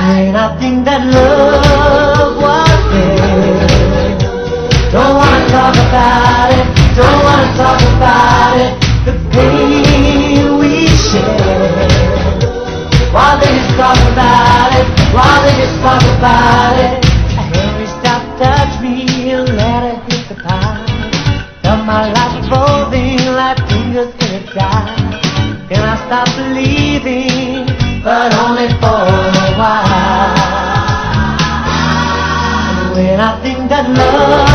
And I think that love was there. Don't wanna talk about it, don't wanna talk about it. The pain we share. Why they just talk about it, why they just talk about it. Henry stopped, touched me, and let her hit the pie. Felt my life folding like fingers in a die. Then I stopped believing, but only for a while. When I think that love